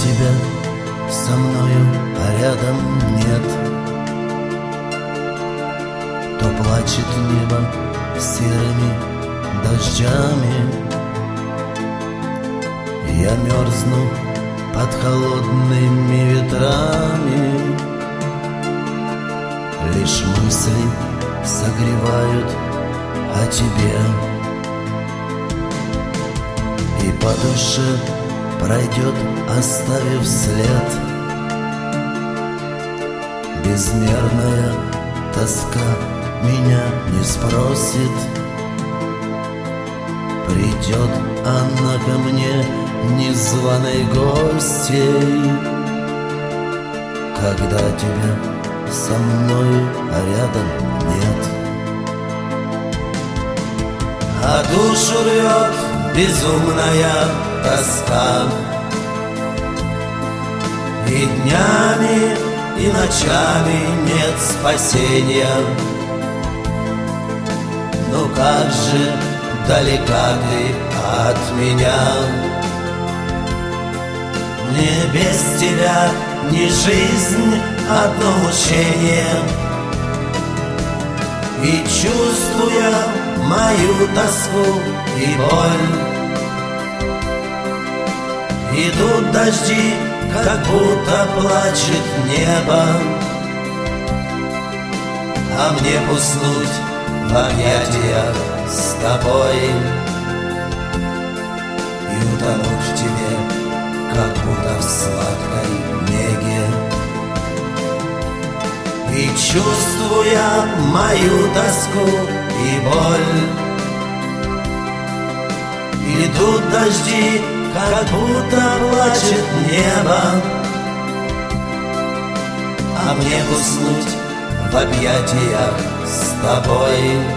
тебя со мною рядом нет, то плачет небо серыми дождями. Я мерзну под холодными ветрами, лишь мысли согревают о тебе. И по душе пройдет, оставив след, безмерная тоска меня не спросит. Придет она ко мне незваной гостьей, когда тебя со мною рядом нет. А душу рвет безумная тоска, и днями, и ночами нет спасения. Ну как же далека ты от меня, мне без тебя ни жизнь, одно мучение. И чувствуя мою тоску и боль, идут дожди, как будто плачет небо. А мне уснуть в объятиях с тобой и утонуть в тебе, как будто в сладкой неге. И чувствуя мою тоску и боль, идут дожди, как будто плачет небо. А мне уснуть в объятиях с тобой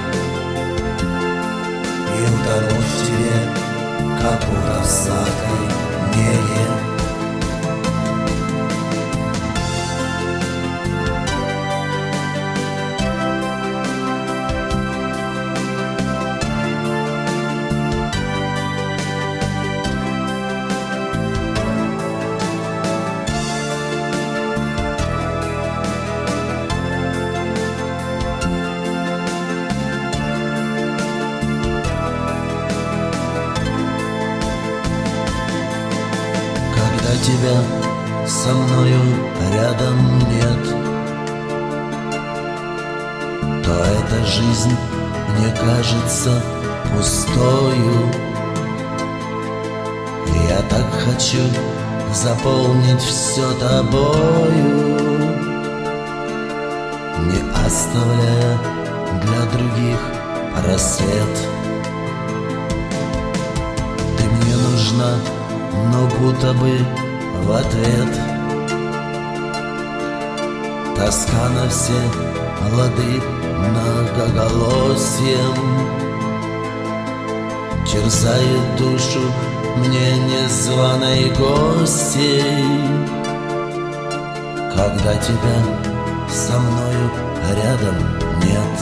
и утонуть в тебе, как будто в сладкой неге. Тебя со мною рядом нет, то эта жизнь мне кажется пустою. Я так хочу заполнить все тобою, не оставляя для других просвет. Ты мне нужна, но будто бы в ответ тоска на все лады многоголосием терзает душу мне незваной гостьей, когда тебя со мною рядом нет.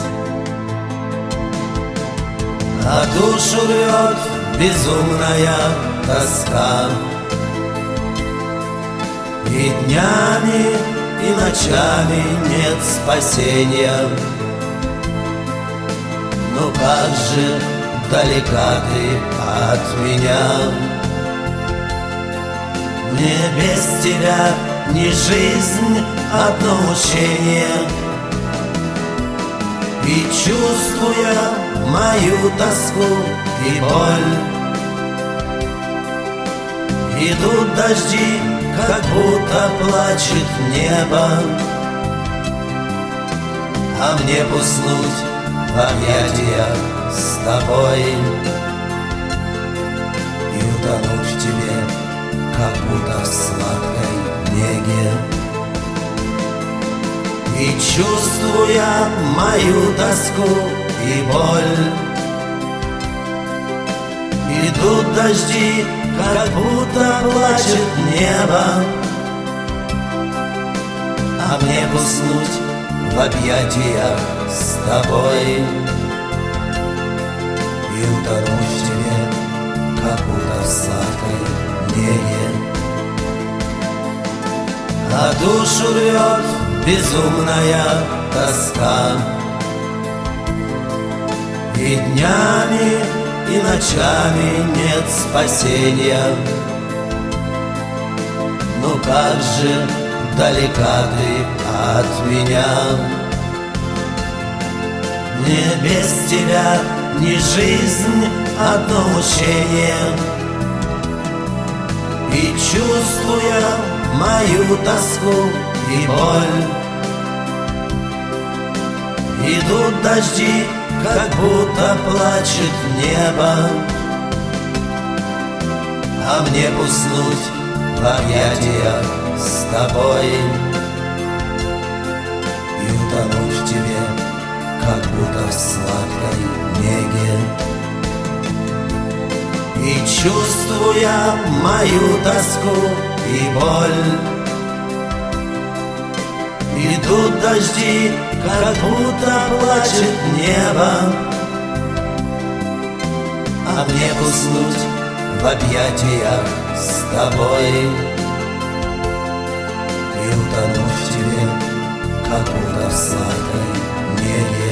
А душу рвет безумная тоска, и днями, и ночами нет спасения. Ну как же далека ты от меня, мне без тебя ни жизнь, одно мучение. И чувствуя мою тоску и боль, идут дожди, как будто плачет небо. А мне уснуть в объятиях с тобой и утонуть в тебе, как будто в сладкой неге. И чувствуя мою тоску и боль, идут дожди, как будто плачет небо. А мне уснуть в объятиях с тобой и утонуть в тебе, как будто в сладкой неге. душу рвет безумная тоска. И днями, и ночами нет спасения. Ну как же далека ты от меня. Мне без тебя не жизнь, одно мучение. И чувствуя мою тоску и боль, идут дожди, как будто плачет небо. А мне уснуть в объятиях с тобой и утонуть в тебе, как будто в сладкой неге. И чувствуя мою тоску и боль, идут дожди, как будто плачет небо. А мне уснуть в объятиях с тобой и утонуть в тебе, как будто в сладкой неге.